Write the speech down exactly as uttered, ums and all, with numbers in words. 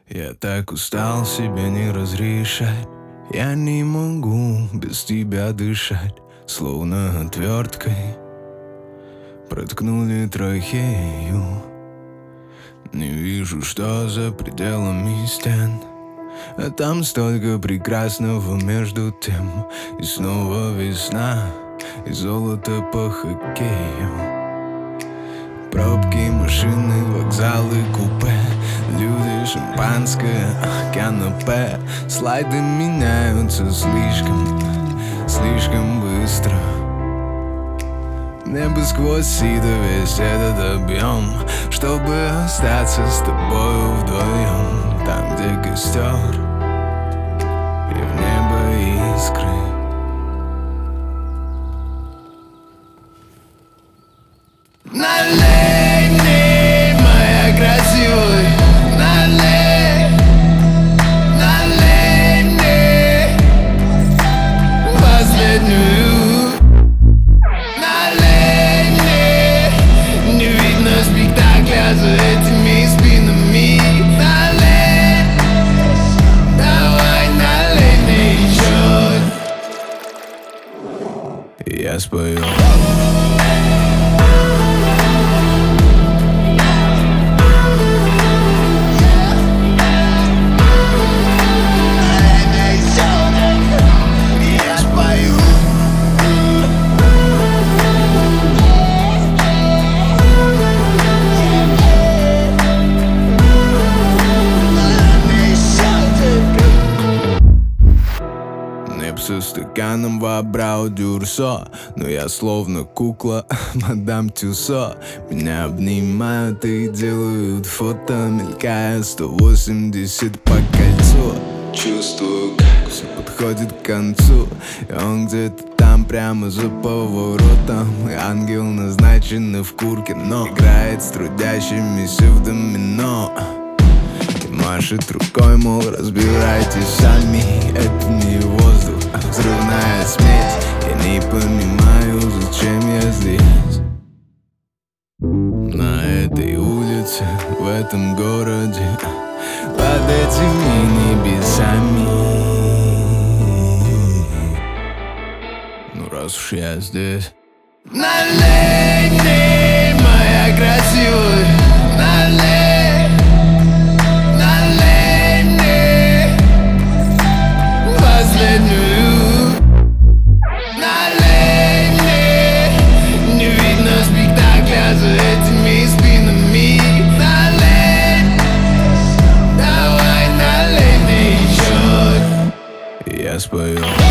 Я так устал себе не разрешать. Я не могу без тебя дышать. Словно отверткой проткнули трахею. Не вижу, что за пределами стен, а там столько прекрасного между тем. И снова весна, и золото по хоккею. Пробки, машины, вокзалы, купе, люди, шампанское, канапе. Слайды меняются слишком, слишком быстро. Мне бы сквозь сито весь этот объем, чтобы остаться с тобою вдвоем. Там, где костер и в небо искры. Налей мне, моя красивая, налей, налей мне последнюю. Налей мне, не видно спектакля за этими спинами. Налей, давай налей мне еще. Я спою. Со стаканом вобрал дюрсо, но я словно кукла мадам Тюссо. Меня обнимают и делают фото, мелькая сто восемьдесят по кольцу. Чувствую, как все подходит к концу, и он где-то там прямо за поворотом. И ангел назначенный в курке, но играет с трудящимися в домино. Машет рукой, мол, разбирайтесь сами. Это не воздух, а взрывная смесь. Я не понимаю, зачем я здесь. На этой улице, в этом городе, под этими небесами. Ну раз уж я здесь. Налей мне, моя красивая, налей. Налей мне, не видно спектакля за этими спинами. Налей, давай налей мне еще. Я спою.